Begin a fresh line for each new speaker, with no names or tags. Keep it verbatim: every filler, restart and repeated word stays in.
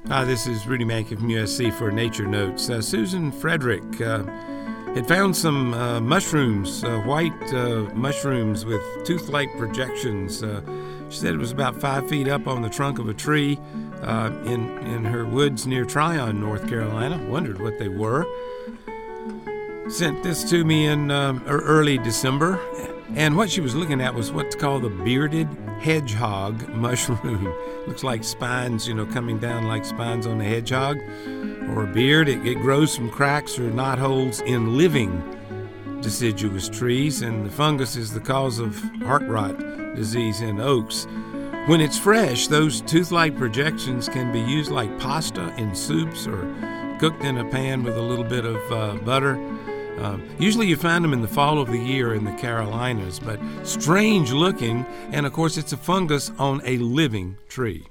Hi, this is Rudy Mankey from U S C for Nature Notes. Uh, Susan Frederick uh, had found some uh, mushrooms, uh, white uh, mushrooms with tooth-like projections. Uh, she said it was about five feet up on the trunk of a tree uh, in, in her woods near Tryon, North Carolina. Wondered what they were. Sent this to me in um, early December, and what she was looking at was what's called the bearded hedgehog mushroom. Looks like spines, you know, coming down like spines on a hedgehog or a beard. It, it grows from cracks or knot holes in living deciduous trees, and the fungus is the cause of heart rot disease in oaks. When it's fresh, those tooth-like projections can be used like pasta in soups or cooked in a pan with a little bit of uh, butter. Uh, usually you find them in the fall of the year in the Carolinas, but strange looking, and of course it's a fungus on a living tree.